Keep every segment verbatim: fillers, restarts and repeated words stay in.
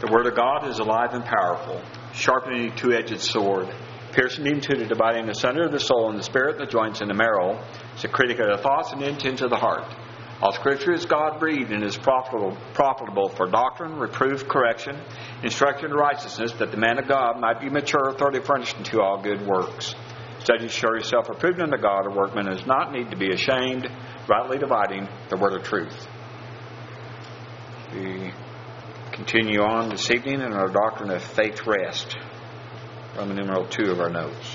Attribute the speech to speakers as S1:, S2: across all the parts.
S1: The Word of God is alive and powerful, sharpening a two-edged sword, piercing into the dividing asunder of the soul and the spirit, the joints and the marrow. It's a critic of the thoughts and intents of the heart. All Scripture is God-breathed and is profitable, profitable for doctrine, reproof, correction, instruction in righteousness, that the man of God might be mature, thoroughly furnished unto all good works. Study to show yourself approved unto God, a workman who does not need to be ashamed, rightly dividing the word of truth. We continue on this evening in our doctrine of faith rest, Roman numeral two of our notes.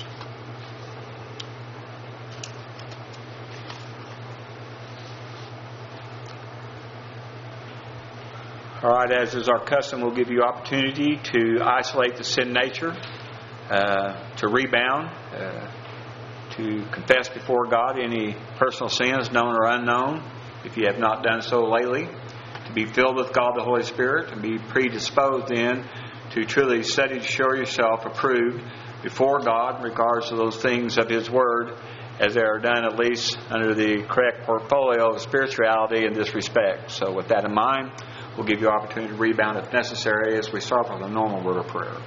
S1: All right, as is our custom, we'll give you opportunity to isolate the sin nature, uh, to rebound, uh, to confess before God any personal sins, known or unknown, if you have not done so lately, to be filled with God the Holy Spirit, and be predisposed then to truly study to show yourself approved before God in regards to those things of His Word, as they are done at least under the correct portfolio of spirituality in this respect. So with that in mind, we'll give you opportunity to rebound if necessary as we start with a normal word of prayer.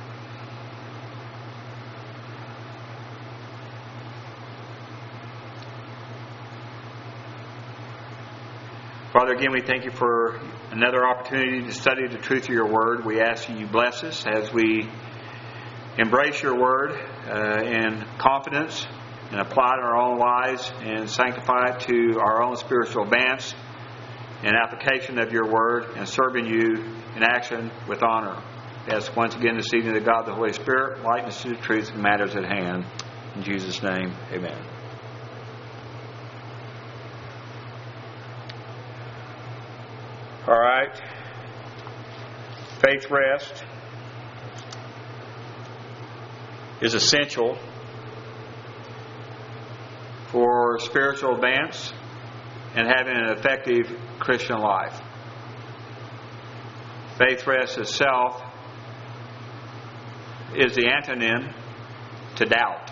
S1: Father, again, we thank you for another opportunity to study the truth of your word. We ask you, you bless us as we embrace your word uh, in confidence and apply it in our own lives and sanctify it to our own spiritual advance and application of your word and serving you in action with honor. We ask once again this evening that God, the Holy Spirit, enlighten us to the truth of matters at hand. In Jesus' name, amen. All right. Faith rest is essential for spiritual advance and having an effective Christian life. Faith rest itself is the antonym to doubt.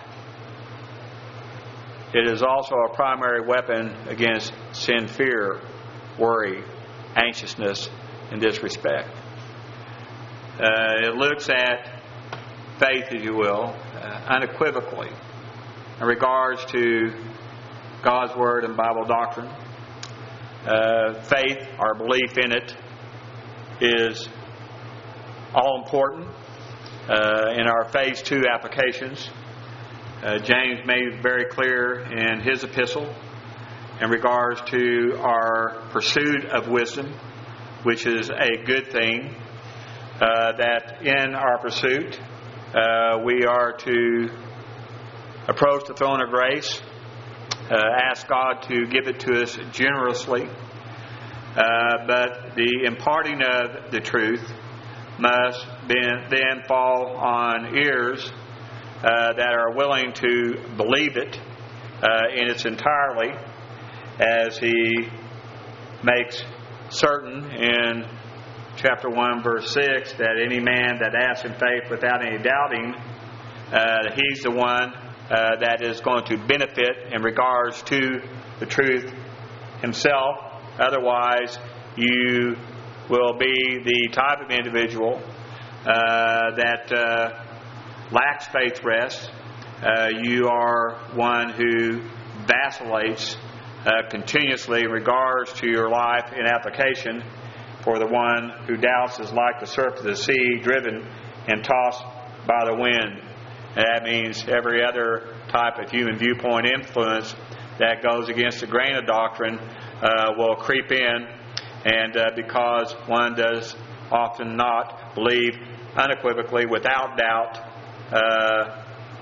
S1: It is also a primary weapon against sin, fear, worry, anxiousness in this respect. Uh, it looks at faith, if you will, uh, unequivocally in regards to God's Word and Bible doctrine. Uh, faith, our belief in it, is all important uh, in our phase two applications. Uh, James made it very clear in his epistle in regards to our pursuit of wisdom, which is a good thing, uh, that in our pursuit uh, we are to approach the throne of grace, uh, ask God to give it to us generously, uh, but the imparting of the truth must then fall on ears uh, that are willing to believe it uh, in its entirety, as he makes certain in chapter one, verse six, that any man that asks in faith without any doubting, uh, he's the one uh, that is going to benefit in regards to the truth himself. Otherwise, you will be the type of individual uh, that uh, lacks faith rest. Uh, you are one who vacillates Uh, continuously in regards to your life in application, for the one who doubts is like the surf of the sea, driven and tossed by the wind. And that means every other type of human viewpoint influence that goes against the grain of doctrine uh, will creep in, and uh, because one does often not believe unequivocally, without doubt, uh,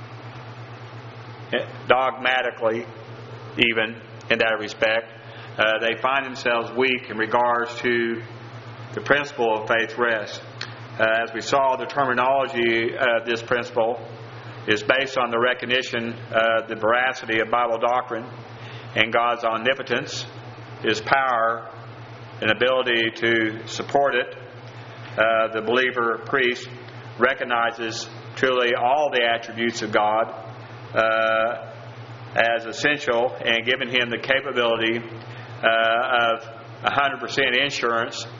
S1: dogmatically even, in that respect, uh, they find themselves weak in regards to the principle of faith rest. Uh, as we saw, the terminology of this principle is based on the recognition of the veracity of Bible doctrine and God's omnipotence, His power and ability to support it. Uh, the believer priest recognizes truly all the attributes of God uh, as essential, and giving him the capability uh, of one hundred percent insurance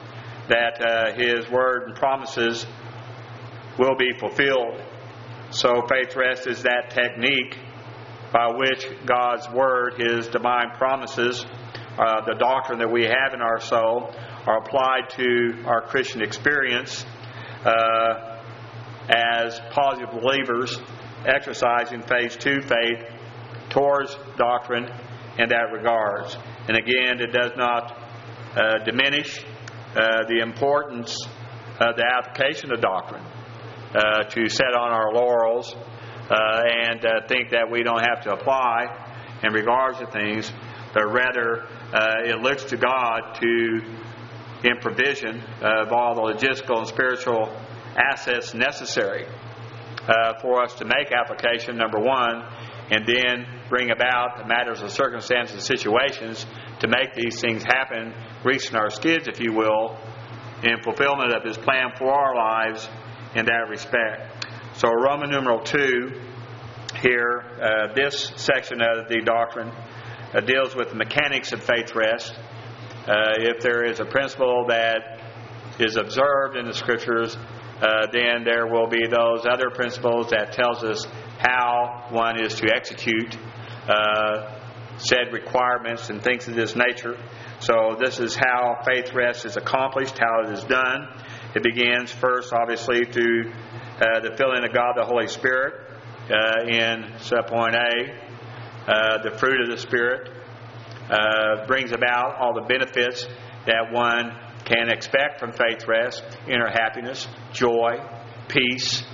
S1: that uh, His Word and promises will be fulfilled. So faith rest is that technique by which God's Word, His divine promises, uh, the doctrine that we have in our soul, are applied to our Christian experience uh, as positive believers exercising phase two faith towards doctrine in that regards. And again, it does not uh, diminish uh, the importance of the application of doctrine uh, to set on our laurels uh, and uh, think that we don't have to apply in regards to things, but rather uh, it looks to God to in provision of all the logistical and spiritual assets necessary uh, for us to make application, number one, and then bring about the matters of circumstances and situations to make these things happen, greasing our skids, if you will, in fulfillment of His plan for our lives in that respect. So Roman numeral two here, uh, this section of the doctrine uh, deals with the mechanics of faith rest. Uh, if there is a principle that is observed in the Scriptures, uh, then there will be those other principles that tells us how one is to execute uh, said requirements and things of this nature. So this is how faith rest is accomplished, how it is done. It begins first, obviously, through uh, the filling of God, the Holy Spirit, uh, in subpoint A, uh, the fruit of the Spirit. Uh, brings about all the benefits that one can expect from faith rest: inner happiness, joy, peace,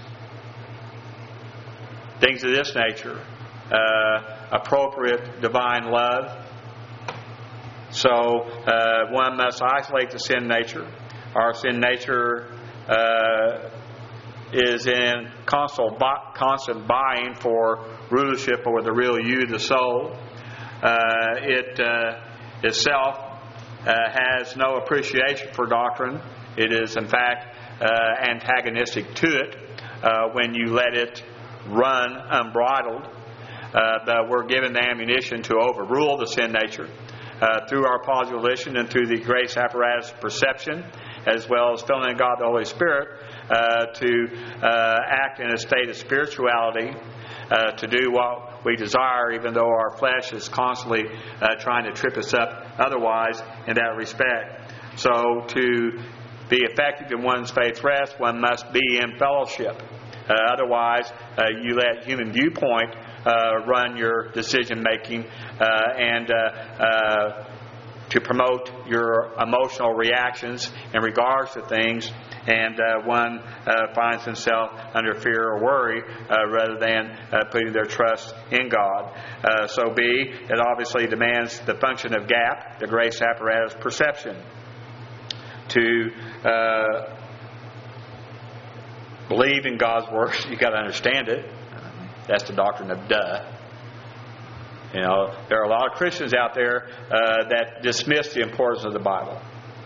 S1: things of this nature, uh, appropriate divine love. So uh, one must isolate the sin nature. Our sin nature uh, is in constant, constant buying for rulership over the real you, the soul. Uh, it uh, itself uh, has no appreciation for doctrine. It is, in fact, uh, antagonistic to it uh, when you let it run unbridled. Uh, but we're given the ammunition to overrule the sin nature uh, through our positive volition and through the grace apparatus of perception, as well as filling in God the Holy Spirit uh, to uh, act in a state of spirituality, uh, to do what we desire, even though our flesh is constantly uh, trying to trip us up otherwise in that respect. So to be effective in one's faith rest, one must be in fellowship. Uh, otherwise, uh, you let human viewpoint uh, run your decision making uh, and uh, uh, to promote your emotional reactions in regards to things, and uh, one uh, finds himself under fear or worry uh, rather than uh, putting their trust in God. Uh, so B, it obviously demands the function of GAP, the grace apparatus perception, to uh, believe in God's Word. You've got to understand it. That's the doctrine of duh. You know, there are a lot of Christians out there uh, that dismiss the importance of the Bible.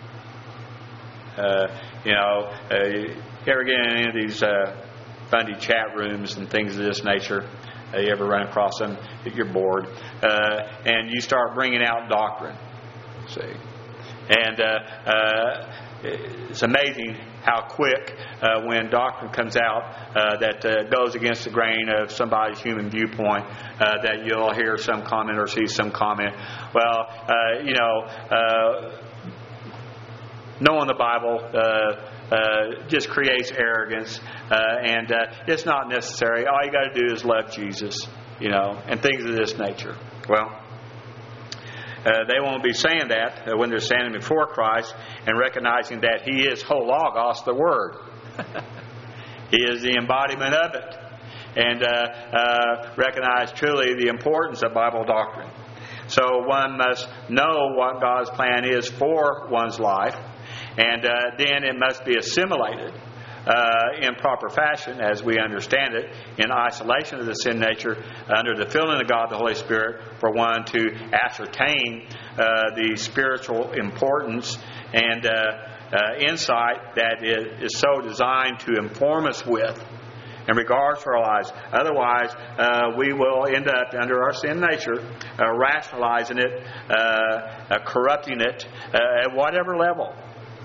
S1: Uh, you know, uh, you ever get in any of these uh, funny chat rooms and things of this nature? Uh, you ever run across them? You're bored. Uh, and you start bringing out doctrine. See? And uh, uh, it's amazing how quick, uh, when doctrine comes out uh, that uh, goes against the grain of somebody's human viewpoint, uh, that you'll hear some comment or see some comment. Well, uh, you know, uh, knowing the Bible uh, uh, just creates arrogance, uh, and uh, it's not necessary. All you got to do is love Jesus, you know, and things of this nature. Well, Uh, they won't be saying that uh, when they're standing before Christ and recognizing that He is ho logos, the Word. He is the embodiment of it. And uh, uh, recognize truly the importance of Bible doctrine. So one must know what God's plan is for one's life. And uh, then it must be assimilated Uh, in proper fashion, as we understand it, in isolation of the sin nature, under the filling of God the Holy Spirit, for one to ascertain uh, the spiritual importance and uh, uh, insight that it is so designed to inform us with in regards to our lives. Otherwise, uh, we will end up under our sin nature, uh, rationalizing it, uh, uh, corrupting it uh, at whatever level.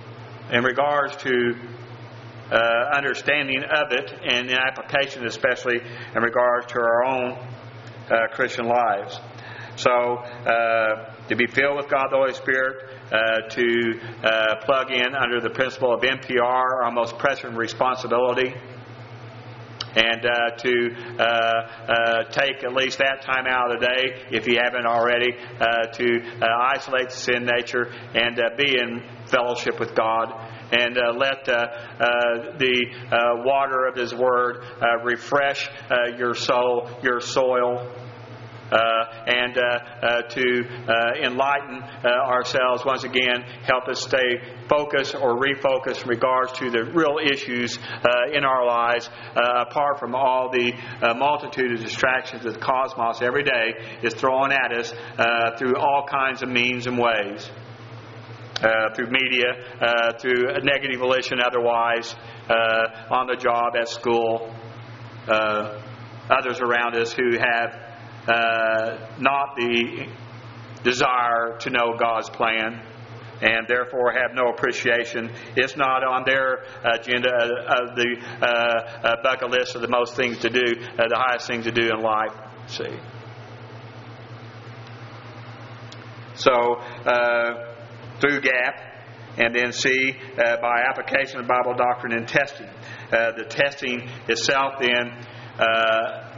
S1: in regards to uh, understanding of it and in application, especially in regards to our own uh, Christian lives. So, uh, to be filled with God the Holy Spirit, uh, to uh, plug in under the principle of N P R, our most pressing responsibility, and uh, to uh, uh, take at least that time out of the day, if you haven't already, uh, to uh, isolate the sin nature and uh, be in fellowship with God, and uh, let uh, uh, the uh, water of His Word uh, refresh uh, your soul, your soil, uh, and uh, uh, to uh, enlighten uh, ourselves once again, help us stay focused or refocused in regards to the real issues uh, in our lives, uh, apart from all the uh, multitude of distractions that the cosmos every day is throwing at us uh, through all kinds of means and ways. Uh, through media, uh, through a negative volition otherwise, uh, on the job, at school, uh, others around us who have uh, not the desire to know God's plan and therefore have no appreciation. It's not on their agenda of the uh, uh, bucket list of the most things to do, uh, the highest thing to do in life. See? So, uh, through G A P, and then C, uh, by application of Bible doctrine and testing. Uh, the testing itself then uh,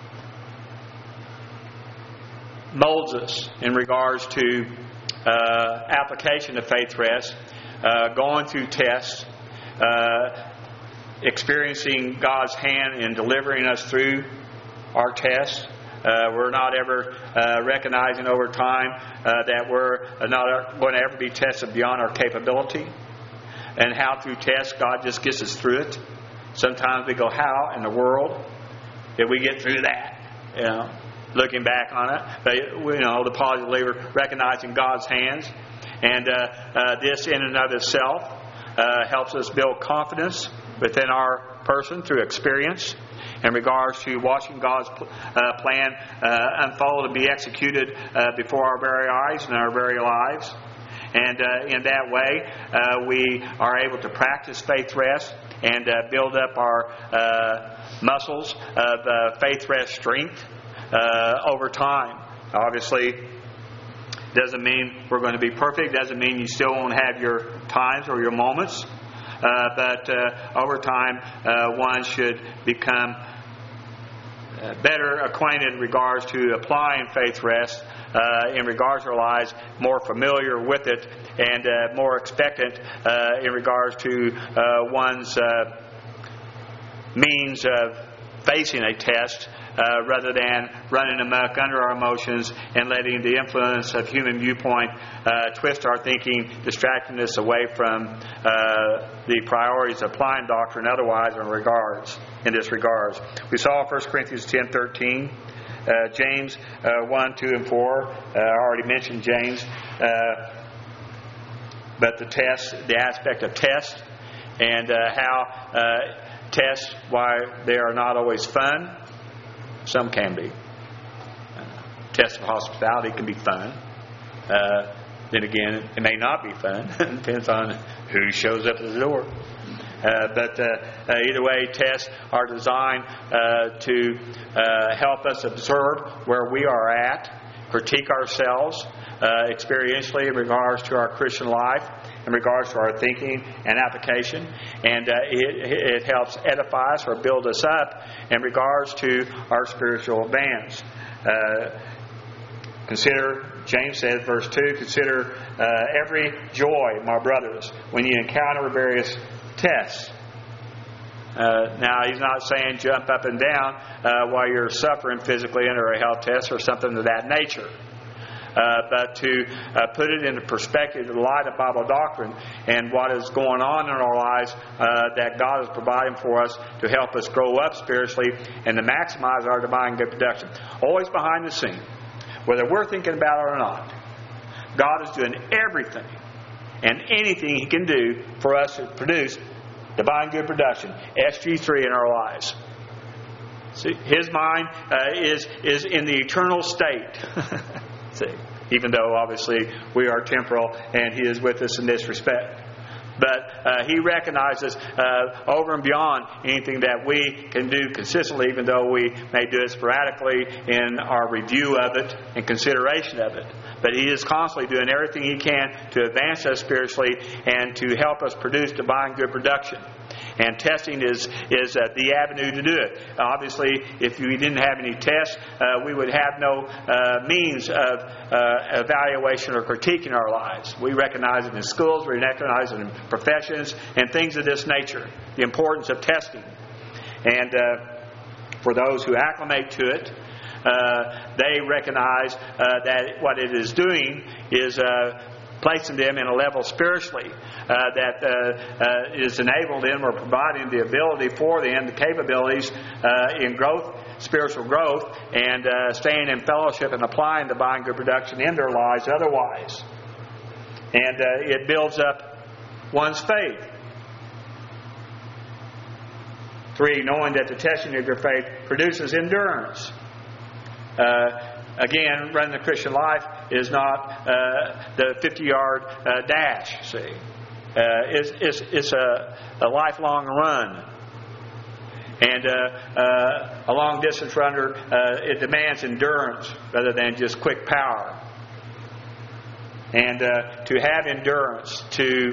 S1: molds us in regards to uh, application of faith rest, uh, going through tests, uh, experiencing God's hand in delivering us through our tests. Uh, we're not ever uh, recognizing over time uh, that we're not going to ever be tested beyond our capability, and how through tests God just gets us through it. Sometimes we go, how in the world did we get through that? You know, looking back on it, but, you know, the positive believer recognizing God's hands, and uh, uh, this in and of itself uh, helps us build confidence within our person through experience in regards to watching God's uh, plan uh, unfold and be executed uh, before our very eyes and our very lives. And uh, in that way, uh, we are able to practice faith rest and uh, build up our uh, muscles of uh, faith rest strength uh, over time. Obviously, doesn't mean we're going to be perfect. Doesn't mean you still won't have your times or your moments. Uh, but uh, over time, uh, one should become uh, better acquainted in regards to applying faith rest uh, in regards to our lives, more familiar with it, and uh, more expectant uh, in regards to uh, one's uh, means of facing a test, Uh, rather than running amok under our emotions and letting the influence of human viewpoint uh, twist our thinking, distracting us away from uh, the priorities of applying doctrine otherwise in regards, in this regards. We saw First Corinthians ten thirteen, uh, James uh, one, two, and four. Uh, I already mentioned James. Uh, but the test, the aspect of test, and uh, how uh, tests, why they are not always fun. Some can be. Uh, test of hospitality can be fun. Uh, then again, it may not be fun. It depends on who shows up at the door. Uh, but uh, uh, either way, tests are designed uh, to uh, help us observe where we are at, critique ourselves uh, experientially in regards to our Christian life, in regards to our thinking and application, and uh, it, it helps edify us or build us up in regards to our spiritual advance. Uh, consider, James says, verse two, consider uh, every joy, my brothers, when you encounter various tests. Uh, now, he's not saying jump up and down uh, while you're suffering physically under a health test or something of that nature. Uh, but to uh, put it into perspective in the light of Bible doctrine and what is going on in our lives uh, that God is providing for us to help us grow up spiritually and to maximize our divine good production. Always behind the scene, whether we're thinking about it or not, God is doing everything and anything He can do for us to produce divine good production, S G three, in our lives. See, His mind uh, is, is in the eternal state. See, even though obviously we are temporal and He is with us in this respect. But uh, He recognizes uh, over and beyond anything that we can do consistently, even though we may do it sporadically in our review of it and consideration of it. But He is constantly doing everything He can to advance us spiritually and to help us produce divine good production. And testing is is uh, the avenue to do it. Obviously, if we didn't have any tests, uh, we would have no uh, means of uh, evaluation or critique in our lives. We recognize it in schools, we recognize it in professions, and things of this nature. The importance of testing. And uh, for those who acclimate to it, uh, they recognize uh, that what it is doing is uh, placing them in a level spiritually uh, that uh, uh, is enabling them or providing the ability for them, the capabilities uh, in growth, spiritual growth, and uh, staying in fellowship and applying divine good production in their lives otherwise. And uh, it builds up one's faith. Three, knowing that the testing of your faith produces endurance. Uh, Again, running the Christian life is not uh, the fifty-yard uh, dash, see. Uh, it's, it's, it's a, a lifelong run. And uh, uh, a long-distance runner, uh, it demands endurance rather than just quick power. And uh, to have endurance, to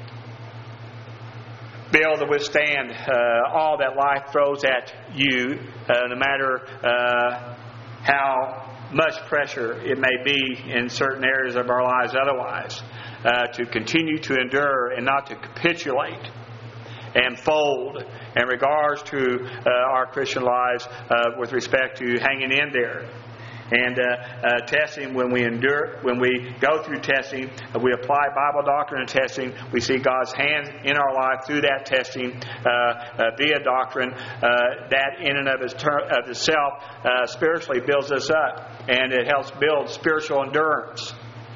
S1: be able to withstand uh, all that life throws at you, uh, no matter uh, how much pressure it may be in certain areas of our lives otherwise, uh, to continue to endure and not to capitulate and fold in regards to uh, our Christian lives uh, with respect to hanging in there. And uh, uh, testing, when we endure, when we go through testing, uh, we apply Bible doctrine and testing. We see God's hand in our life through that testing uh, uh, via doctrine. Uh, that in and of, its ter- of itself uh, spiritually builds us up, and it helps build spiritual endurance.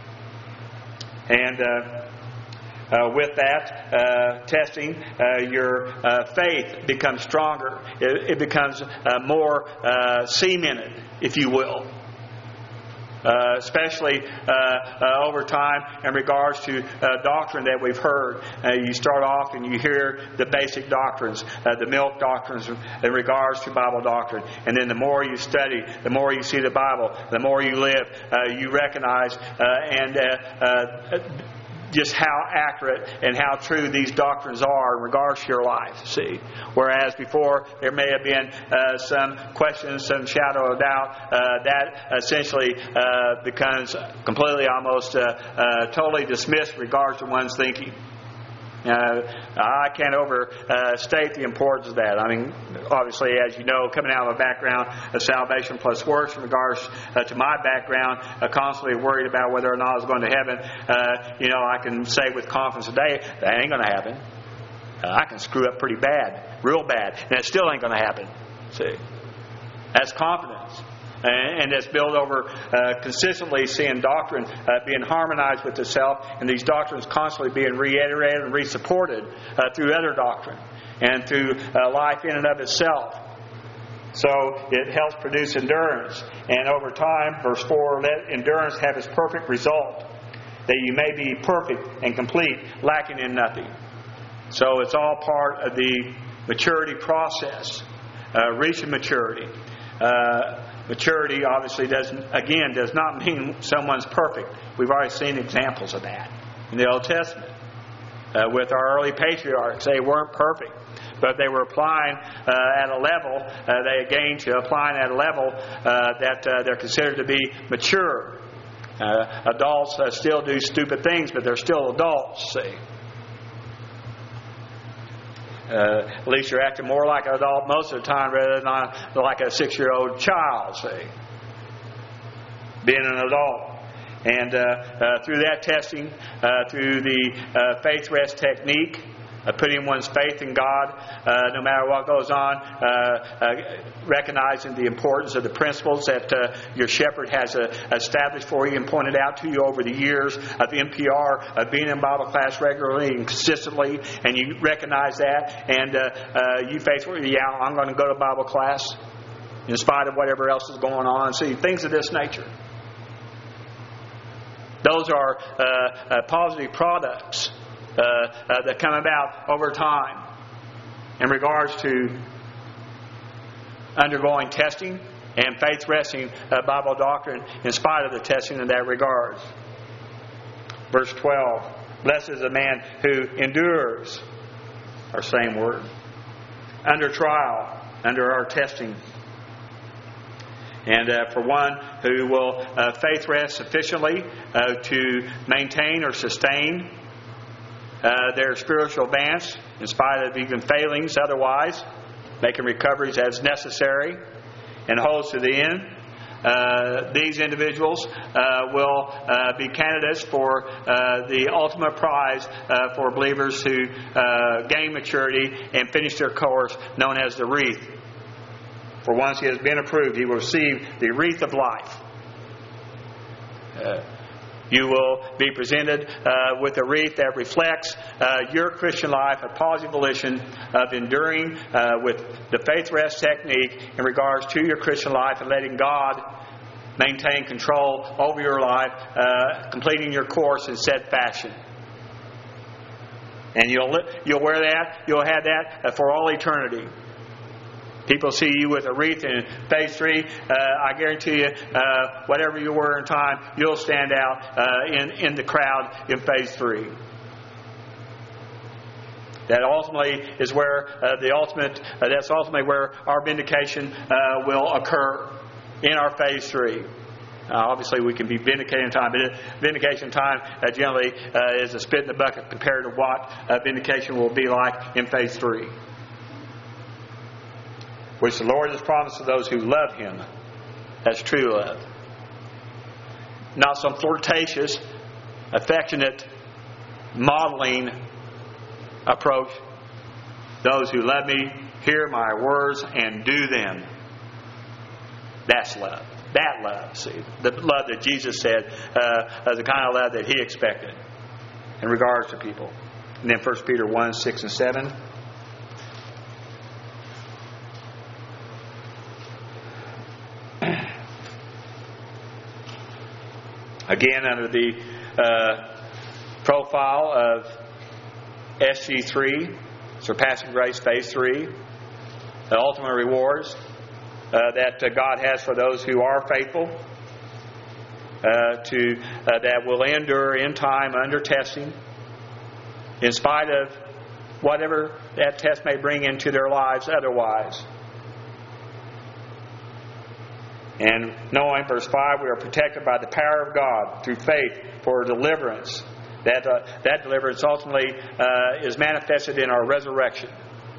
S1: And uh, Uh, with that uh, testing, uh, your uh, faith becomes stronger. It, it becomes uh, more uh, cemented, if you will. Uh, especially uh, uh, over time in regards to uh, doctrine that we've heard. Uh, you start off and you hear the basic doctrines, uh, the milk doctrines in regards to Bible doctrine. And then the more you study, the more you see the Bible, the more you live, uh, you recognize uh, and uh, uh, just how accurate and how true these doctrines are in regards to your life, see. Whereas before there may have been uh, some questions, some shadow of doubt, uh, that essentially uh, becomes completely almost uh, uh, totally dismissed in regards to one's thinking. Uh, I can't overstate the importance of that. I mean, obviously, as you know, coming out of a background of salvation plus works in regards uh, to my background, uh, constantly worried about whether or not I was going to heaven, uh, you know, I can say with confidence today, that ain't going to happen. Uh, I can screw up pretty bad, real bad, and it still ain't going to happen. See? That's confidence. And it's built over uh, consistently seeing doctrine uh, being harmonized with itself, and these doctrines constantly being reiterated and re-supported uh, through other doctrine and through uh, life in and of itself. So it helps produce endurance. And over time, verse four, let endurance have its perfect result, that you may be perfect and complete, lacking in nothing. So it's all part of the maturity process, uh, reaching maturity. Uh, Maturity obviously doesn't, again, does not mean someone's perfect. We've already seen examples of that in the Old Testament. Uh, with our early patriarchs, they weren't perfect, but they were applying uh, at a level, uh, they gained to applying at a level uh, that uh, they're considered to be mature. Uh, adults uh, still do stupid things, but they're still adults, see. Uh, at least you're acting more like an adult most of the time rather than like a six-year-old child, say. Being an adult. And uh, uh, through that testing, uh, through the uh, faith rest technique, uh, putting one's faith in God, uh, no matter what goes on, uh, uh, recognizing the importance of the principles that uh, your shepherd has uh, established for you and pointed out to you over the years of N P R, of being in Bible class regularly and consistently, and you recognize that, and uh, uh, you faithfully, yeah, I'm going to go to Bible class in spite of whatever else is going on. See, things of this nature. Those are uh, uh, positive products uh, uh, that come about over time in regards to undergoing testing and faith resting uh, Bible doctrine in spite of the testing in that regard. Verse twelve, blessed is the man who endures, our same word, under trial, under our testing. And uh, for one who will uh, faith rest sufficiently uh, to maintain or sustain uh, their spiritual advance in spite of even failings otherwise, making recoveries as necessary, and holds to the end. Uh, these individuals uh, will uh, be candidates for uh, the ultimate prize uh, for believers who uh, gain maturity and finish their course, known as the wreath. For once he has been approved, he will receive the wreath of life. Uh, you will be presented uh, with a wreath that reflects uh, your Christian life, a positive volition of enduring uh, with the faith rest technique in regards to your Christian life and letting God maintain control over your life, uh, completing your course in said fashion. And you'll you'll wear that, you'll have that for all eternity. People see you with a wreath in phase three. Uh, I guarantee you, uh, whatever you were in time, you'll stand out uh, in, in the crowd in phase three. That ultimately is where uh, the ultimate. Uh, that's ultimately where our vindication uh, will occur in our phase three. Uh, obviously, we can be vindicated in time, but vindication time uh, generally uh, is a spit in the bucket compared to what uh, vindication will be like in phase three, which the Lord has promised to those who love Him. That's true love. Not some flirtatious, affectionate, modeling approach. Those who love me, hear my words, and do them. That's love. That love, see. The love that Jesus said, uh, the kind of love that He expected in regards to people. And then First Peter one, six and seven. Again, under the uh, profile of S G three, Surpassing Grace Phase three, the ultimate rewards uh, that uh, God has for those who are faithful, uh, to uh, that will endure in time under testing, in spite of whatever that test may bring into their lives otherwise. And knowing, verse five, we are protected by the power of God through faith for deliverance. That uh, that deliverance ultimately uh, is manifested in our resurrection,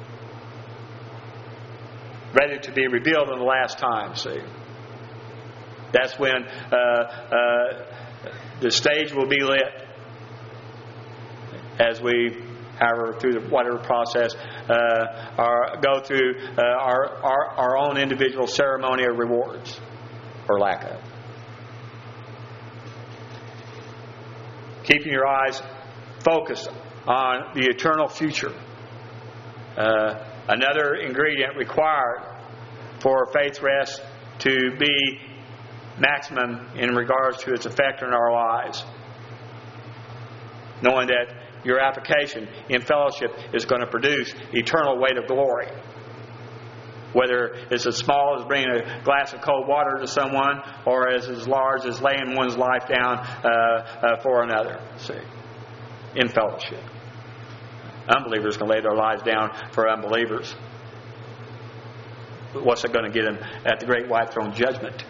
S1: ready to be revealed in the last time. See, that's when uh, uh, the stage will be lit as we, however, through the, whatever process, uh, our, go through uh, our, our our own individual ceremony of rewards. Or lack of. Keeping your eyes focused on the eternal future. Uh, another ingredient required for faith rest to be maximum in regards to its effect on our lives. Knowing that your application in fellowship is going to produce eternal weight of glory. Whether it's as small as bringing a glass of cold water to someone, or as as large as laying one's life down uh, uh, for another. See, in fellowship, unbelievers can lay their lives down for unbelievers. But what's it going to get them at the great white throne judgment?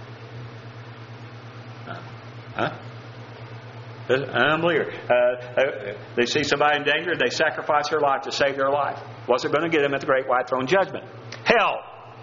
S1: Uh, huh? An unbeliever. Uh, uh, they see somebody in danger, they sacrifice their life to save their life. What's it going to get them at the great white throne judgment? Hell.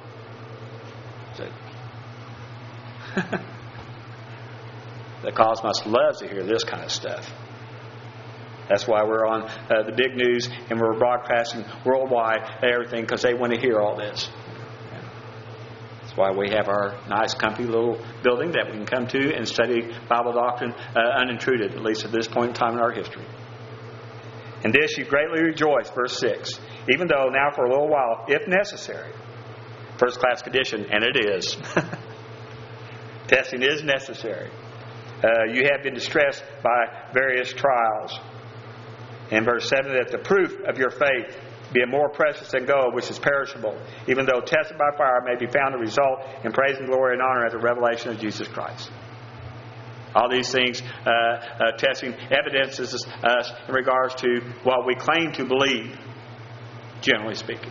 S1: The cosmos loves to hear this kind of stuff. That's why we're on uh, the big news and we're broadcasting worldwide and everything, because they want to hear all this. That's why we have our nice, comfy little building that we can come to and study Bible doctrine uh, unintruded, at least at this point in time in our history. In this you greatly rejoice, verse six, even though now for a little while, if necessary, first class condition, and it is. Testing is necessary. Uh, you have been distressed by various trials. In verse seven, that the proof of your faith be more precious than gold, which is perishable, even though tested by fire, may be found to result in praise and glory and honor at the revelation of Jesus Christ. All these things, uh, uh, testing evidences us in regards to what we claim to believe, generally speaking.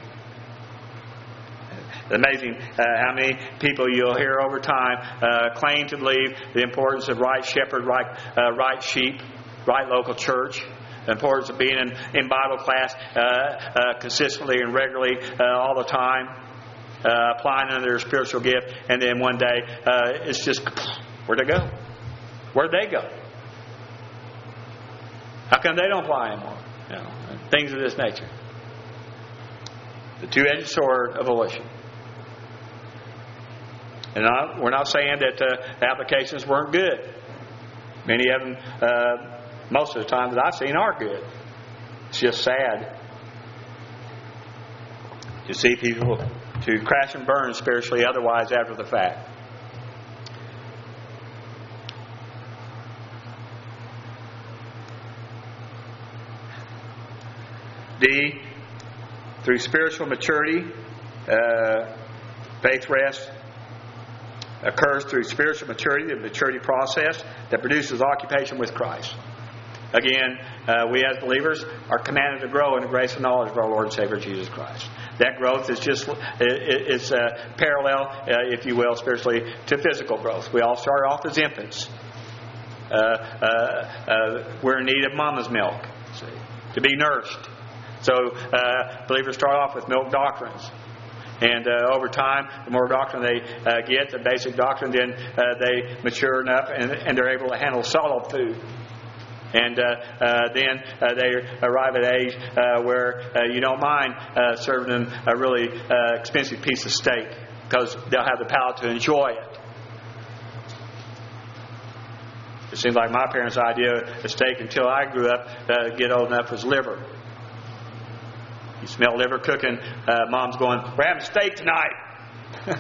S1: It's amazing uh, how many people you'll hear over time uh, claim to believe the importance of right shepherd, right, uh, right sheep, right local church, the importance of being in, in Bible class uh, uh, consistently and regularly uh, all the time, uh, applying under their spiritual gift, and then one day uh, it's just, where'd they go? Where'd they go? How come they don't fly anymore? You know, things of this nature. The two-edged sword of volition. And not, we're not saying that uh, the applications weren't good. Many of them, uh, most of the time that I've seen, are good. It's just sad to see people to crash and burn spiritually otherwise after the fact. D, through spiritual maturity, uh, faith rest occurs through spiritual maturity, the maturity process that produces occupation with Christ. Again, uh, we as believers are commanded to grow in the grace and knowledge of our Lord and Savior Jesus Christ. That growth is just it, it's uh, parallel, uh, if you will, spiritually to physical growth. We all start off as infants. Uh, uh, uh, we're in need of mama's milk, see, to be nourished. So uh, believers start off with milk doctrines. And uh, over time, the more doctrine they uh, get, the basic doctrine, then uh, they mature enough and, and they're able to handle solid food. And uh, uh, then uh, they arrive at an age uh, where uh, you don't mind uh, serving them a really uh, expensive piece of steak because they'll have the palate to enjoy it. It seems like my parents' idea of steak until I grew up, uh, get old enough, was liver. You smell liver cooking. Uh, Mom's going, we're having steak tonight.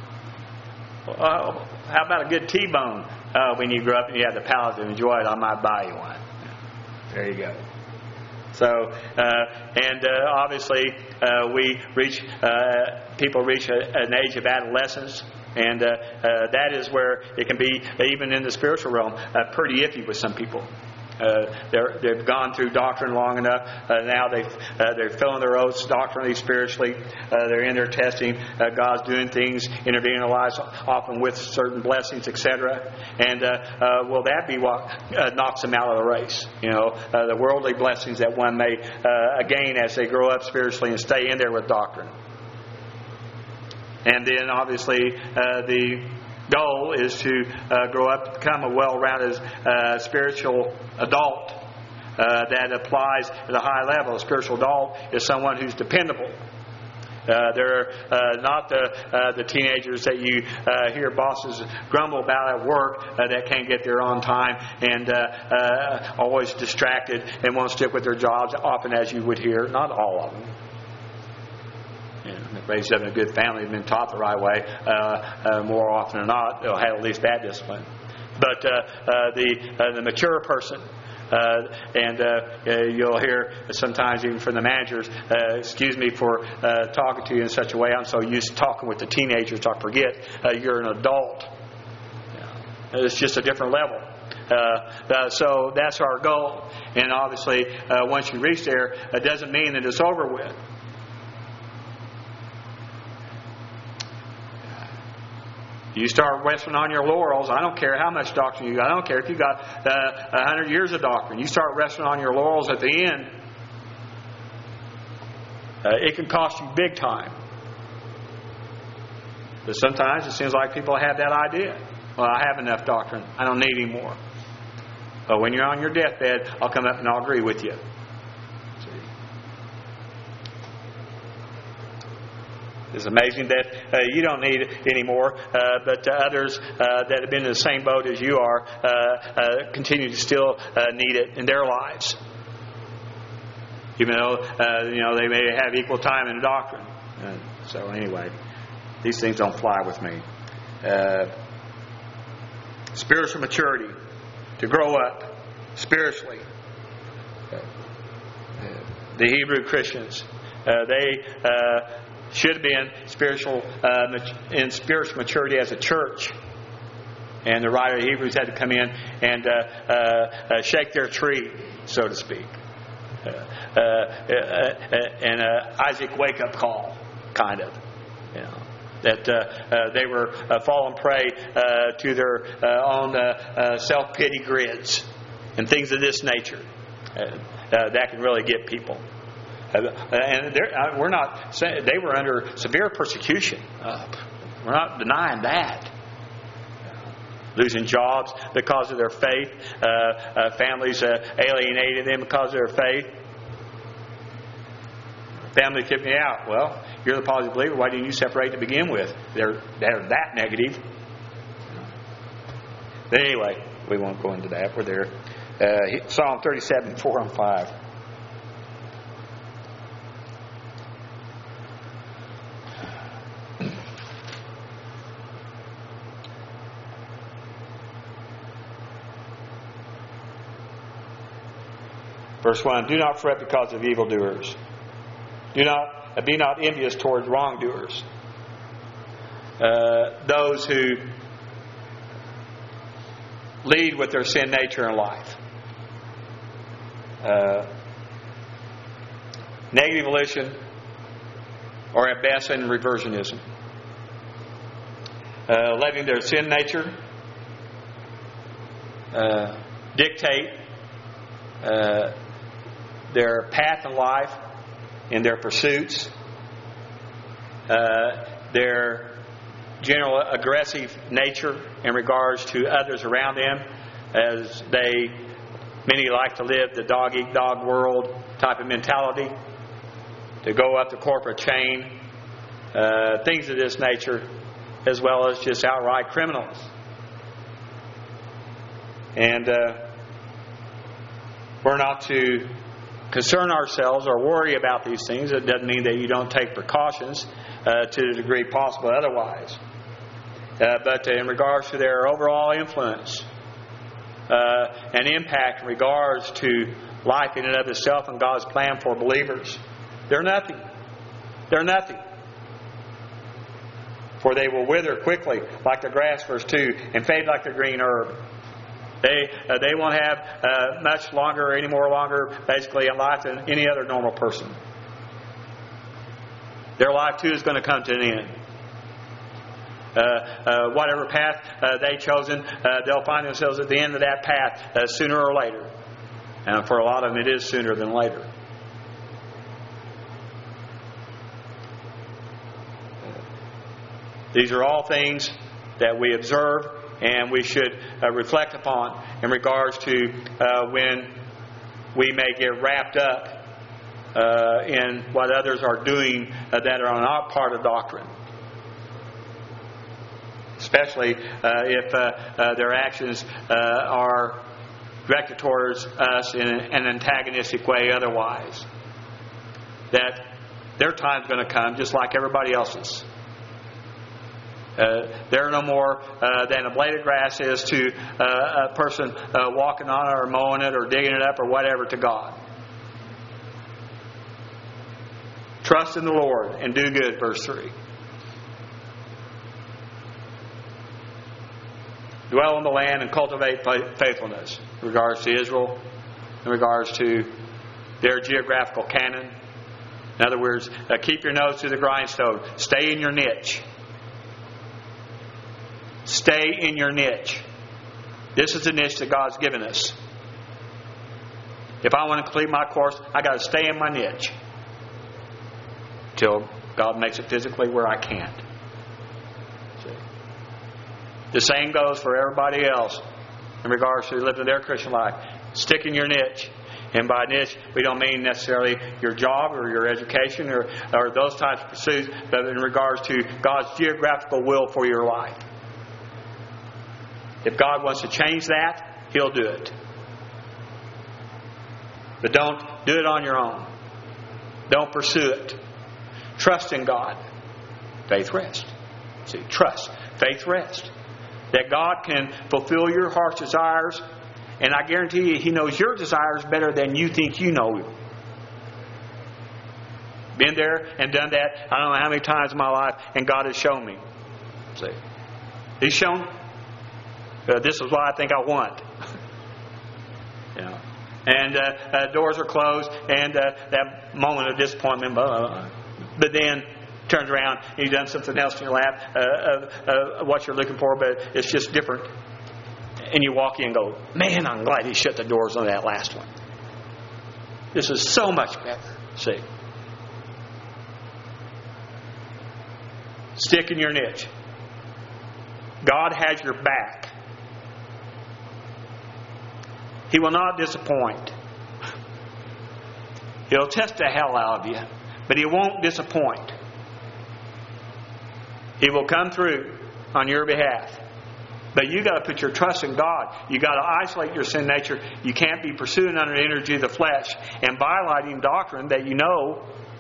S1: Oh, how about a good T-bone? Uh, when you grow up and you have the palate to enjoy it, I might buy you one. There you go. So, uh, and uh, obviously, uh, we reach, uh, people reach a, an age of adolescence. And uh, uh, that is where it can be, even in the spiritual realm, uh, pretty iffy with some people. Uh, they're, they've gone through doctrine long enough. Uh, now they've, uh, they're filling their oaths doctrinally, spiritually. Uh, they're in their testing. Uh, God's doing things, intervening in their lives, often with certain blessings, et cetera. And uh, uh, will that be what uh, knocks them out of the race? You know, uh, the worldly blessings that one may uh, gain as they grow up spiritually and stay in there with doctrine. And then, obviously, uh, the goal is to uh, grow up to become a well-rounded uh, spiritual adult uh, that applies at a high level. A spiritual adult is someone who's dependable. Uh, they're uh, not the uh, the teenagers that you uh, hear bosses grumble about at work uh, that can't get there on time and uh, uh, always distracted and won't stick with their jobs often as you would hear. Not all of them. Raised up in a good family, have been taught the right way, uh, uh, more often than not, they'll have at least that discipline. But uh, uh, the uh, the mature person, uh, and uh, uh, you'll hear sometimes even from the managers, uh, excuse me for uh, talking to you in such a way, I'm so used to talking with the teenagers, I forget uh, you're an adult. It's just a different level. Uh, uh, so that's our goal. And obviously, uh, once you reach there, it doesn't mean that it's over with. You start resting on your laurels. I don't care how much doctrine you got. I don't care if you got uh, a hundred years of doctrine. You start resting on your laurels at the end, uh, it can cost you big time. But sometimes it seems like people have that idea. Well, I have enough doctrine. I don't need any more. But when you're on your deathbed, I'll come up and I'll agree with you. It's amazing that uh, you don't need it anymore, uh, but uh, others uh, that have been in the same boat as you are uh, uh, continue to still uh, need it in their lives, even though uh, you know they may have equal time in doctrine. Uh, so anyway, these things don't fly with me. Uh, spiritual maturity, to grow up spiritually. the Hebrew Christians. Uh, they uh, should have been spiritual uh, in spiritual maturity as a church. And the writer of Hebrews had to come in and uh, uh, uh, shake their tree, so to speak. Uh, uh, uh, and uh, Isaac wake-up call, kind of. You know, that uh, uh, they were uh, falling prey uh, to their uh, own uh, uh, self-pity grids and things of this nature. Uh, uh, that can really get people. Uh, and uh, we're not saying they were under severe persecution. Uh, we're not denying that. Losing jobs because of their faith. Uh, uh, families uh, alienated them because of their faith. Family kicked me out. Well, you're the positive believer. Why didn't you separate to begin with? They're, they're that negative. But anyway, we won't go into that. We're there. Uh, Psalm thirty-seven, four and five. Verse one, do not fret because of evildoers. Do not be not envious towards wrongdoers. Uh, those who lead with their sin nature in life. Uh, negative volition, or at best in reversionism. Uh, letting their sin nature uh, dictate uh, their path in life, in their pursuits, uh, their general aggressive nature in regards to others around them, as they many like to live the dog eat dog world type of mentality, to go up the corporate chain, uh, things of this nature, as well as just outright criminals. And uh, we're not to concern ourselves or worry about these things. It doesn't mean that you don't take precautions uh, to the degree possible otherwise. Uh, but in regards to their overall influence uh, and impact in regards to life in and of itself and God's plan for believers, they're nothing. They're nothing. For they will wither quickly like the grass, verse two, and fade like the green herb. They uh, they won't have uh, much longer, any more longer, basically, in life than any other normal person. Their life, too, is going to come to an end. Uh, uh, whatever path uh, they've chosen, uh, they'll find themselves at the end of that path uh, sooner or later. And for a lot of them, it is sooner than later. These are all things that we observe and we should uh, reflect upon in regards to uh, when we may get wrapped up uh, in what others are doing uh, that are not part of doctrine. Especially uh, if uh, uh, their actions uh, are directed towards us in an antagonistic way otherwise. That their time's going to come just like everybody else's. Uh, they're no more uh, than a blade of grass is to uh, a person uh, walking on it or mowing it or digging it up or whatever to God. Trust in the Lord and do good, verse three. Dwell in the land and cultivate faithfulness in regards to Israel, in regards to their geographical canon. In other words, uh, keep your nose to the grindstone. Stay in your niche. Stay in your niche. This is the niche that God's given us. If I want to complete my course, I got to stay in my niche till God makes it physically where I can't. See? The same goes for everybody else in regards to living their Christian life. Stick in your niche. And by niche, we don't mean necessarily your job or your education or, or those types of pursuits, but in regards to God's geographical will for your life. If God wants to change that, He'll do it. But don't do it on your own. Don't pursue it. Trust in God. Faith rest. See, trust. Faith rest. That God can fulfill your heart's desires. And I guarantee you, He knows your desires better than you think you know. Been there and done that I don't know how many times in my life, and God has shown me. See? He's shown, uh, this is what I think I want. You know. And uh, uh, doors are closed, and uh, that moment of disappointment, uh, but then turns around and you've done something else in your lap uh, of uh, uh, what you're looking for, but it's just different. And you walk in and go, man, I'm glad he shut the doors on that last one. This is so much better. See? Stick in your niche. God has your back. He will not disappoint. He'll test the hell out of you, but He won't disappoint. He will come through on your behalf. But you got to put your trust in God. You got to isolate your sin nature. You can't be pursuing under the energy of the flesh and violating doctrine that you know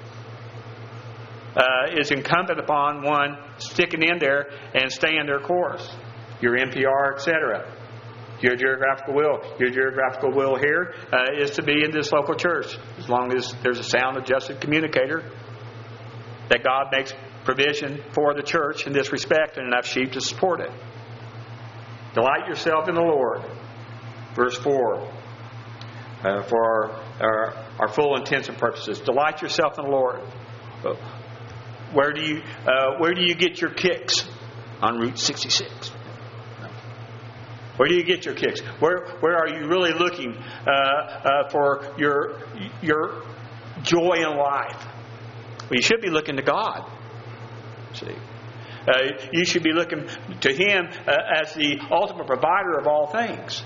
S1: uh, is incumbent upon one sticking in there and staying their course. Your N P R, et cetera. Your geographical will. Your geographical will here uh, is to be in this local church. As long as there's a sound, adjusted communicator, that God makes provision for the church in this respect and enough sheep to support it. Delight yourself in the Lord. Verse four. Uh, for our, our, our full intents and purposes. Delight yourself in the Lord. Where do you uh, where do you get your kicks? On Route sixty-six. Where do you get your kicks? Where where are you really looking uh, uh, for your your joy in life? Well, you should be looking to God. See, uh, you should be looking to Him uh, as the ultimate provider of all things.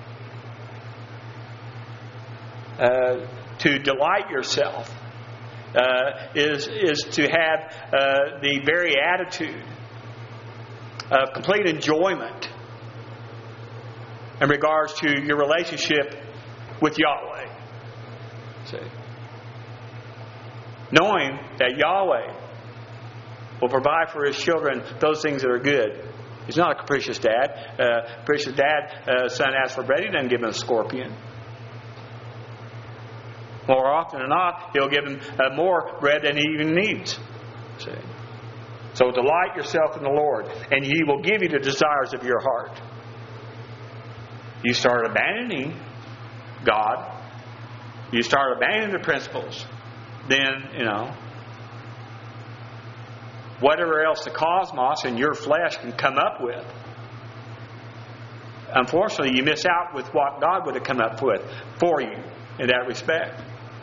S1: Uh, to delight yourself uh, is is to have uh, the very attitude of complete enjoyment in regards to your relationship with Yahweh. See? Knowing that Yahweh will provide for His children those things that are good. He's not a capricious dad. Uh, capricious dad, uh, son asks for bread, He doesn't give him a scorpion. More often than not, He'll give him uh, more bread than he even needs. See? So delight yourself in the Lord, and He will give you the desires of your heart. You start abandoning God, you start abandoning the principles, then, you know, whatever else the cosmos and your flesh can come up with, unfortunately, you miss out with what God would have come up with for you in that respect.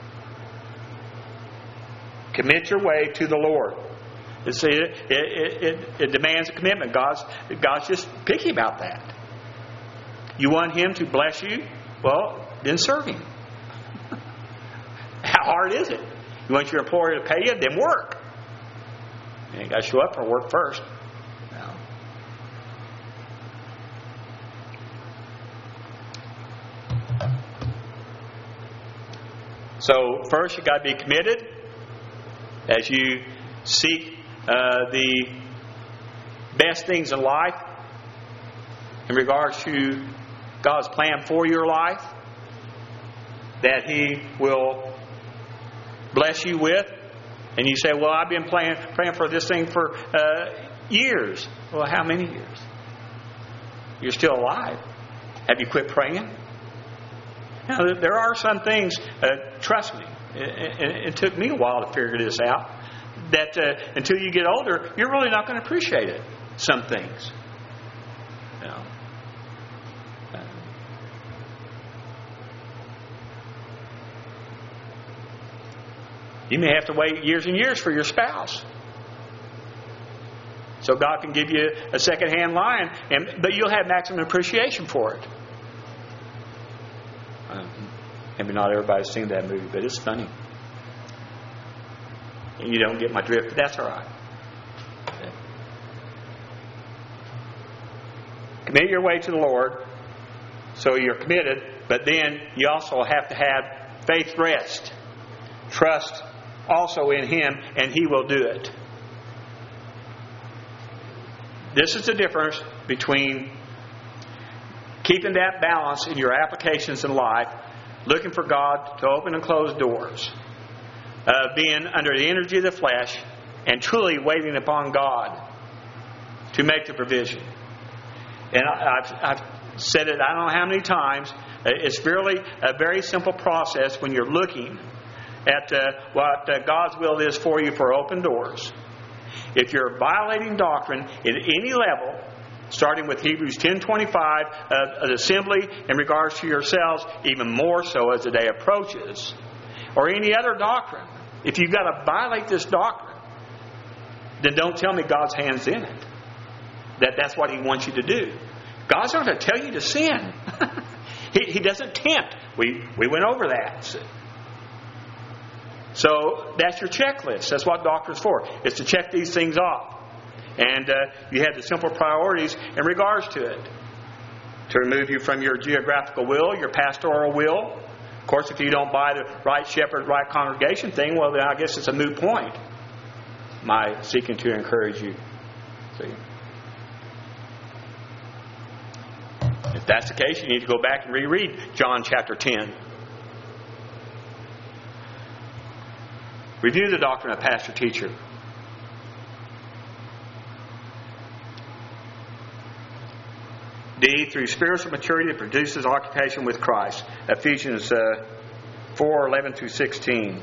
S1: Commit your way to the Lord. You see, it, it, it, it demands a commitment. God's, God's just picky about that. You want Him to bless you? Well, then serve Him. How hard is it? You want your employer to pay you? Then work. You got to show up for work first. No. So first, you got to be committed as you seek uh, the best things in life in regards to God's plan for your life that He will bless you with. And you say, well, I've been praying, praying for this thing for uh, years. Well, how many years? You're still alive. Have you quit praying? Now, there are some things, uh, trust me, it, it took me a while to figure this out, that uh, until you get older, you're really not going to appreciate it. Some things. You know. You may have to wait years and years for your spouse. So God can give you a second-hand line, and but you'll have maximum appreciation for it. Um, maybe not everybody's seen that movie, but it's funny. And you don't get my drift, but that's all right. Okay. Commit your way to the Lord, so you're committed, but then you also have to have faith rest. Trust also in Him, and He will do it. This is the difference between keeping that balance in your applications in life, looking for God to open and close doors, uh, being under the energy of the flesh and truly waiting upon God to make the provision. And I, I've, I've said it I don't know how many times. It's really a very simple process when you're looking at uh, what uh, God's will is for you for open doors. If you're violating doctrine at any level, starting with Hebrews ten twenty-five, uh, an assembly in regards to yourselves, even more so as the day approaches, or any other doctrine, if you've got to violate this doctrine, then don't tell me God's hand's in it. That that's what He wants you to do. God's not going to tell you to sin. he, he doesn't tempt. We we went over that. So that's your checklist. That's what doctrine's for. It's to check these things off. And uh, you have the simple priorities in regards to it. To remove you from your geographical will, your pastoral will. Of course, if you don't buy the right shepherd, right congregation thing, well, then I guess it's a moot point. My seeking to encourage you. See? If that's the case, you need to go back and reread John chapter ten. Review the doctrine of pastor-teacher. D, through spiritual maturity that produces occupation with Christ. Ephesians uh, four, eleven through sixteen.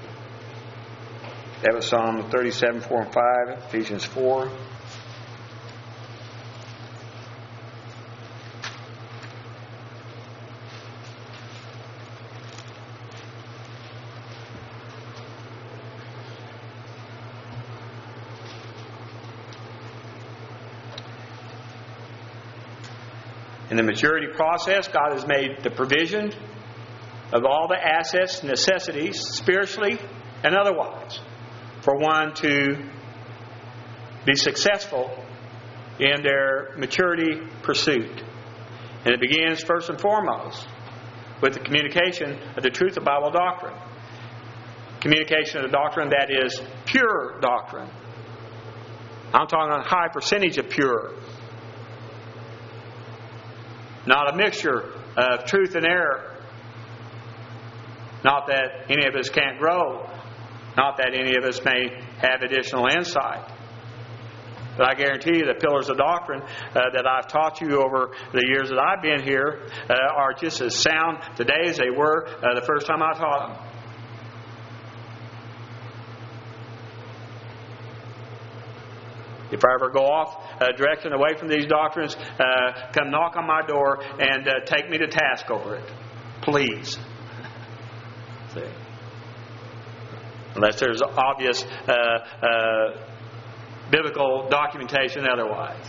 S1: That was Psalm thirty-seven, four and five. Ephesians four. In the maturity process, God has made the provision of all the assets, necessities, spiritually and otherwise, for one to be successful in their maturity pursuit. And it begins first and foremost with the communication of the truth of Bible doctrine. Communication of the doctrine that is pure doctrine. I'm talking on a high percentage of pure. Not a mixture of truth and error. Not that any of us can't grow. Not that any of us may have additional insight. But I guarantee you the pillars of doctrine uh, that I've taught you over the years that I've been here uh, are just as sound today as they were uh, the first time I taught them. If I ever go off uh, direction away from these doctrines, uh, come knock on my door and uh, take me to task over it. Please. See? Unless there's obvious uh, uh, biblical documentation otherwise.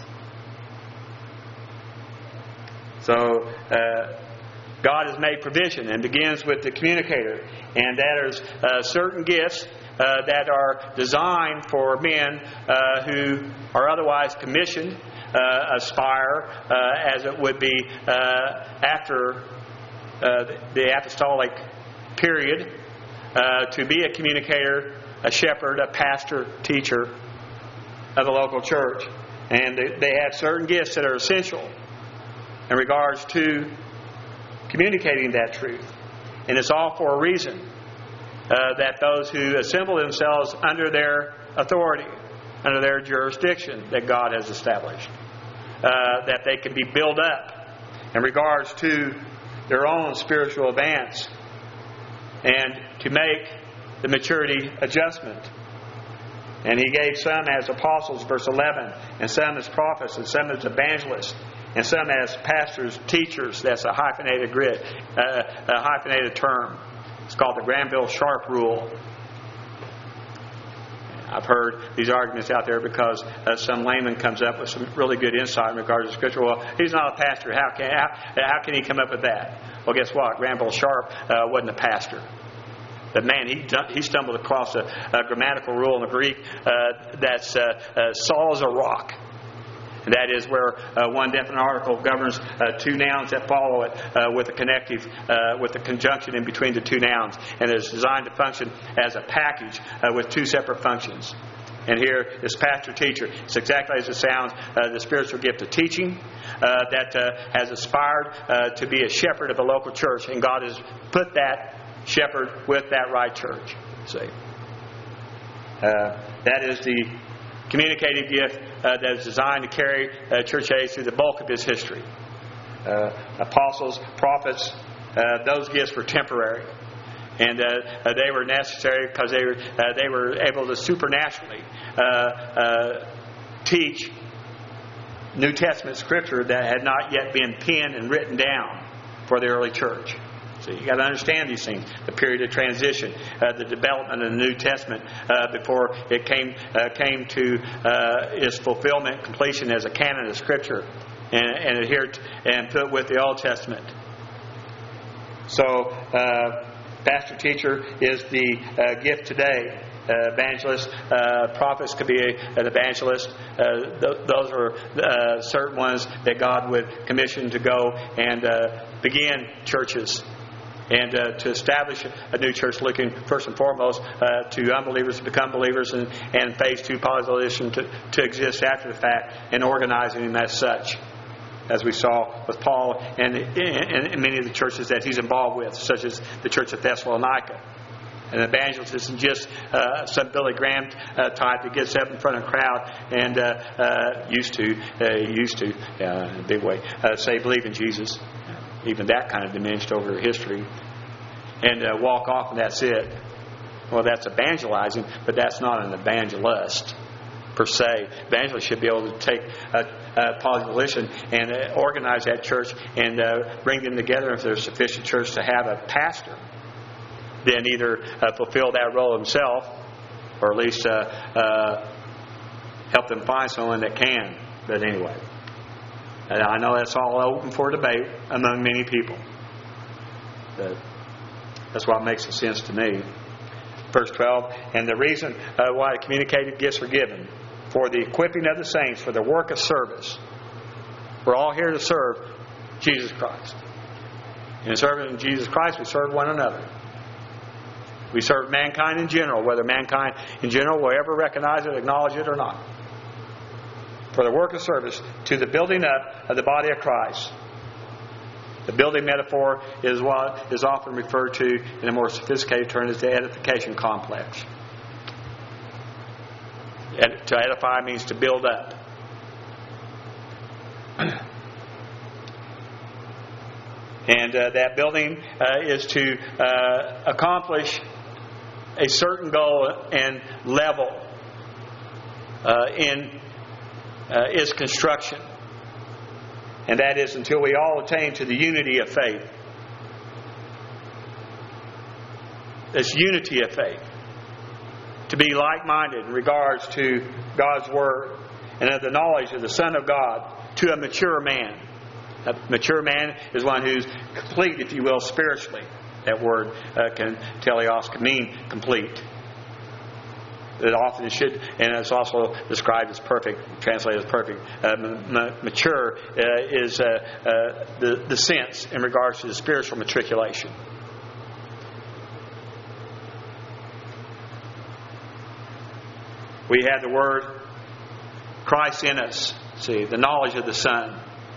S1: So, uh, God has made provision and begins with the communicator. And that there's uh, certain gifts Uh, that are designed for men uh, who are otherwise commissioned, uh, aspire, uh, as it would be uh, after uh, the apostolic period, uh, to be a communicator, a shepherd, a pastor, teacher of the local church. And they have certain gifts that are essential in regards to communicating that truth. And it's all for a reason. Uh, that those who assemble themselves under their authority, under their jurisdiction that God has established, uh, that they can be built up in regards to their own spiritual advance and to make the maturity adjustment. And He gave some as apostles, verse eleven, and some as prophets, and some as evangelists, and some as pastors, teachers. That's a hyphenated grid, uh, a hyphenated term. It's called the Granville-Sharp rule. I've heard these arguments out there because uh, some layman comes up with some really good insight in regards to Scripture. Well, he's not a pastor. How can how, how can he come up with that? Well, guess what? Granville-Sharp uh, wasn't a pastor. But man, he he stumbled across a, a grammatical rule in the Greek uh, that's uh, uh, Saul is a rock. And that is where uh, one definite article governs uh, two nouns that follow it uh, with a connective, uh, with a conjunction in between the two nouns. And it is designed to function as a package uh, with two separate functions. And here, this pastor-teacher, it's exactly as it sounds, uh, the spiritual gift of teaching uh, that uh, has aspired uh, to be a shepherd of a local church. And God has put that shepherd with that right church. See, uh, that is the communicative gift uh, that is designed to carry uh, church age through the bulk of its history. Uh, apostles, prophets, uh, those gifts were temporary. And uh, uh, they were necessary because they were uh, they were able to supernaturally uh, uh, teach New Testament scripture that had not yet been penned and written down for the early church. So you got to understand these things. The period of transition, uh, the development of the New Testament uh, before it came uh, came to uh, its fulfillment, completion as a canon of scripture, and, and adhered and put with the Old Testament. So. Uh, Pastor teacher is the uh, gift today. Uh, evangelists, uh, prophets could be a, an evangelist. Uh, th- those are uh, certain ones that God would commission to go and uh, begin churches and uh, to establish a new church, looking first and foremost uh, to unbelievers to become believers, and, and phase two position to, to exist after the fact, and organizing them as such, as we saw with Paul and in many of the churches that he's involved with, such as the Church of Thessalonica. An evangelist isn't just uh, some Billy Graham uh, type that gets up in front of a crowd and uh, uh, used to, uh, used to, uh, in a big way, uh, say, believe in Jesus. Even that kind of diminished over history. And uh, walk off and that's it. Well, that's evangelizing, but that's not an evangelist per se. Evangelists should be able to take a, a position and uh, organize that church and uh, bring them together if there's sufficient church to have a pastor. Then either uh, fulfill that role himself, or at least uh, uh, help them find someone that can. But anyway, and I know that's all open for debate among many people. But that's what makes sense to me. Verse twelve, and the reason uh, why the communicated gifts were given, for the equipping of the saints, for the work of service. We're all here to serve Jesus Christ. And in serving Jesus Christ, we serve one another. We serve mankind in general, whether mankind in general will ever recognize it, acknowledge it, or not. For the work of service to the building up of the body of Christ. The building metaphor is what is often referred to in a more sophisticated term as the edification complex. To edify means to build up. And uh, that building uh, is to uh, accomplish a certain goal and level uh, in uh, its construction. And that is until we all attain to the unity of faith. This unity of faith. To be like-minded in regards to God's Word and of the knowledge of the Son of God to a mature man. A mature man is one who's complete, if you will, spiritually. That word uh, can teleos can mean complete. It often should, and it's also described as perfect, translated as perfect. Uh, m- mature uh, is uh, uh, the the sense in regards to the spiritual matriculation. We have the word Christ in us. See, the knowledge of the Son.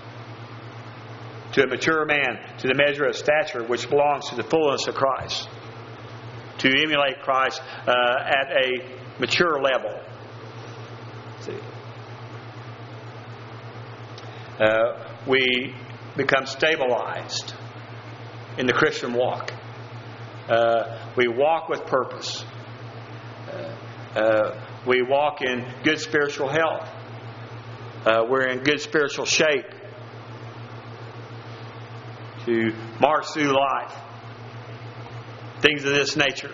S1: To a mature man, to the measure of stature which belongs to the fullness of Christ. To emulate Christ uh, at a mature level. See. Uh, we become stabilized in the Christian walk. Uh, we walk with purpose. Uh, uh, we walk in good spiritual health. Uh, we're in good spiritual shape to march through life. Things of this nature.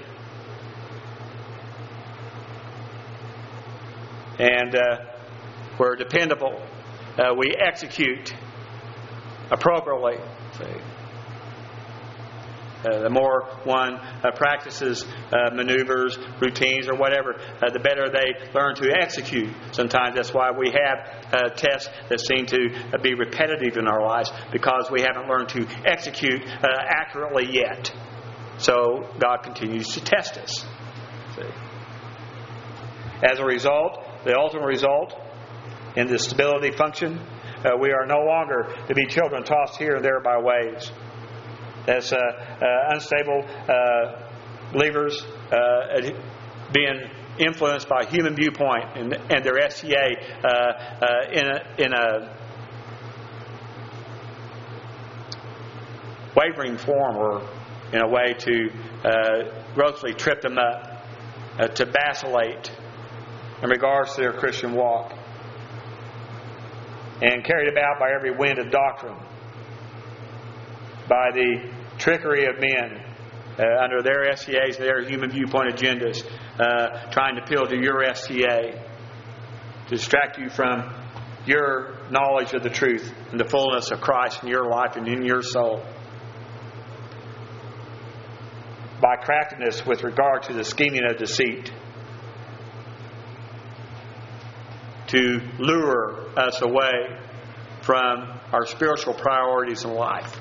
S1: And uh, we're dependable. Uh, we execute appropriately. See. Uh, the more one uh, practices uh, maneuvers, routines, or whatever, uh, the better they learn to execute. Sometimes that's why we have uh, tests that seem to uh, be repetitive in our lives, because we haven't learned to execute uh, accurately yet. So God continues to test us. See? As a result, the ultimate result in the stability function, uh, we are no longer to be children tossed here and there by waves. as uh, uh, unstable uh, believers uh, being influenced by human viewpoint and, and their S T A uh, uh, in a, in a wavering form, or in a way to uh, grossly trip them up, uh, to vacillate in regards to their Christian walk, and carried about by every wind of doctrine, by the trickery of men uh, under their S T As and their human viewpoint agendas, uh, trying to appeal to your S T A, to distract you from your knowledge of the truth and the fullness of Christ in your life and in your soul. By craftiness with regard to the scheming of deceit, to lure us away from our spiritual priorities in life.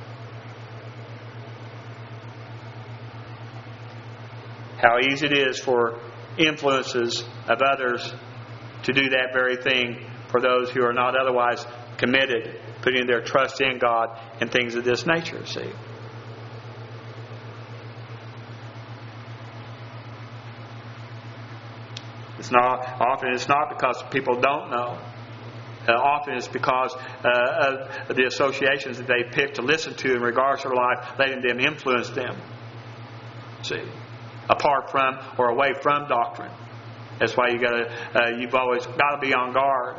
S1: How easy it is for influences of others to do that very thing for those who are not otherwise committed, putting their trust in God and things of this nature, see. It's not often. It's not because people don't know. Uh, often it's because uh, of the associations that they pick to listen to in regards to their life, letting them influence them. See, apart from or away from doctrine. That's why you got to. Uh, you've always got to be on guard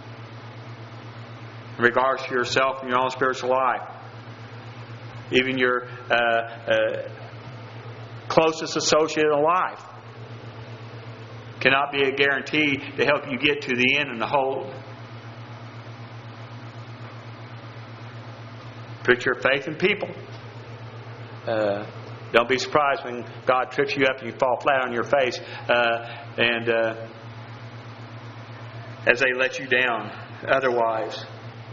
S1: in regards to yourself and your own spiritual life. Even your uh, uh, closest associate in life cannot be a guarantee to help you get to the end and the whole. Put your faith in people. Uh, don't be surprised when God trips you up and you fall flat on your face uh, and uh, as they let you down otherwise.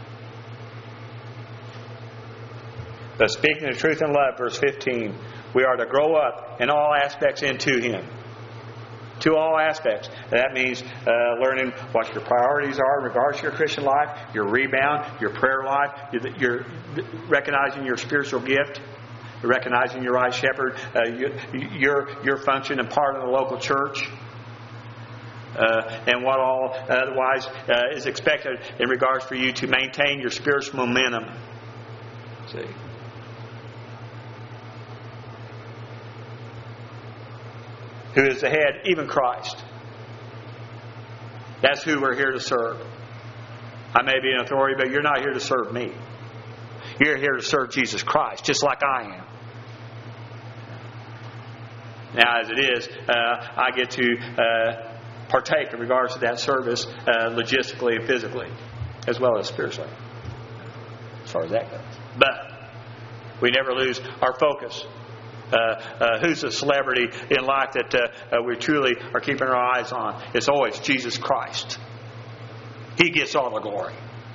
S1: But speaking the truth in love, verse fifteen, we are to grow up in all aspects into Him. To all aspects. That means uh, learning what your priorities are in regards to your Christian life, your rebound, your prayer life, your, your recognizing your spiritual gift, recognizing your right shepherd, uh, your, your your function and part of the local church, uh, and what all otherwise uh, is expected in regards for you to maintain your spiritual momentum. See. Who is the head, even Christ. That's who we're here to serve. I may be an authority, but you're not here to serve me. You're here to serve Jesus Christ, just like I am. Now, as it is, uh, I get to uh, partake in regards to that service uh, logistically and physically, as well as spiritually, as far as that goes. But we never lose our focus. Uh, uh, who's the celebrity in life that uh, uh, we truly are keeping our eyes on? It's always Jesus Christ. He gets all the glory.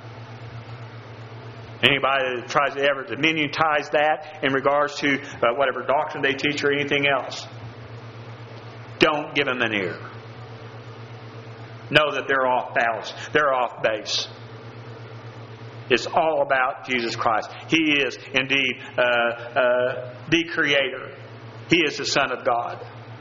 S1: Anybody that tries to ever diminutize that in regards to uh, whatever doctrine they teach or anything else, don't give them an ear. Know that they're off balance. They're off base. It's all about Jesus Christ. He is indeed uh, uh, the Creator. He is the Son of God.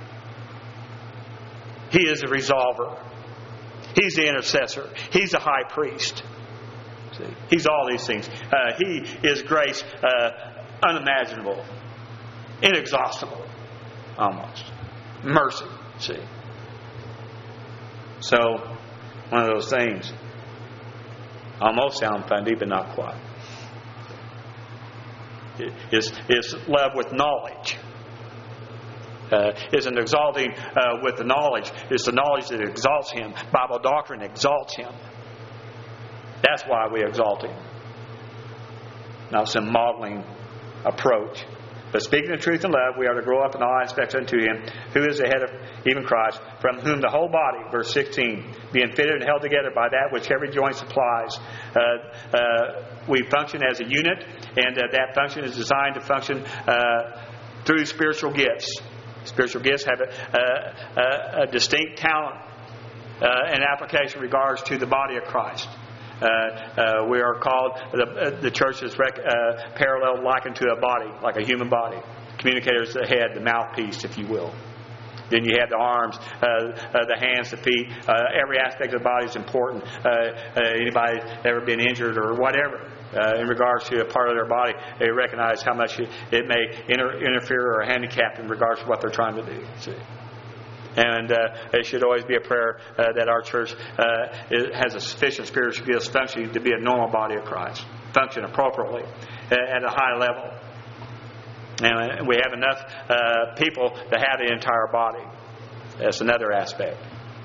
S1: He is the resolver. He's the intercessor. He's the high priest. See? He's all these things. Uh, he is grace uh, unimaginable, inexhaustible, almost. Mercy. See? So, one of those things. Almost sound funny, but not quite. Is is love with knowledge. Uh, is an exalting uh, with the knowledge. It's the knowledge that exalts Him. Bible doctrine exalts Him. That's why we exalt Him. Not some modeling approach. But speaking the truth in love, we are to grow up in all aspects unto Him, who is the head of even Christ, from whom the whole body, verse sixteen, being fitted and held together by that which every joint supplies. Uh, uh, we function as a unit, and uh, that function is designed to function uh, through spiritual gifts. Spiritual gifts have a, a, a distinct talent uh, and application in regards to the body of Christ. Uh, uh, we are called, the, uh, the church is rec- uh, paralleled, likened to a body, like a human body. Communicator is the head, the mouthpiece, if you will. Then you have the arms, uh, uh, the hands, the feet. Uh, every aspect of the body is important. Uh, uh, anybody ever been injured or whatever uh, in regards to a part of their body, they recognize how much it, it may inter- interfere or handicap in regards to what they're trying to do. See? And uh, it should always be a prayer uh, that our church uh, is, has a sufficient spiritual gifts functioning to be a normal body of Christ, function appropriately at a high level. And we have enough uh, people to have the entire body. That's another aspect.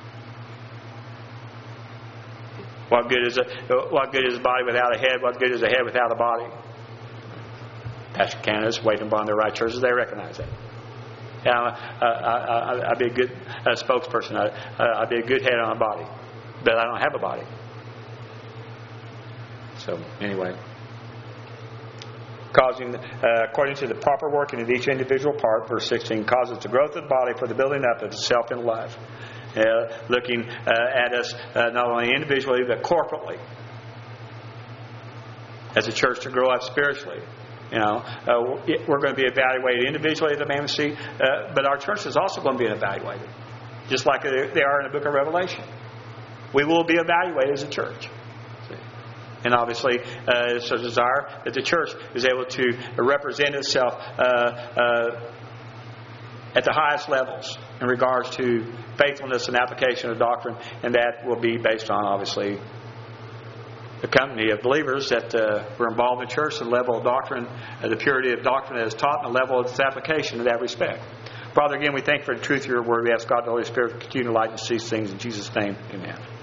S1: What good is a what good is a body without a head? What good is a head without a body? Pastor candidates waiting upon their right churches, they recognize that. Yeah, uh, I, I, I'd be a good uh, spokesperson. I, uh, I'd be a good head on a body, but I don't have a body. So anyway. Causing, uh, according to the proper working of each individual part, verse sixteen, causes the growth of the body for the building up of itself in love. Uh, looking uh, at us uh, not only individually but corporately as a church to grow up spiritually. You know, uh, we're going to be evaluated individually at the Bema Seat, uh, but our church is also going to be evaluated, just like they are in the book of Revelation. We will be evaluated as a church. And obviously, uh, it's a desire that the church is able to represent itself uh, uh, at the highest levels in regards to faithfulness and application of doctrine, and that will be based on, obviously, the company of believers that uh, were involved in church, the level of doctrine, uh, the purity of doctrine that is taught, and the level of its application in that respect. Father, again, we thank you for the truth of your word. We ask God, the Holy Spirit, to continue to light and see things in Jesus' name. Amen.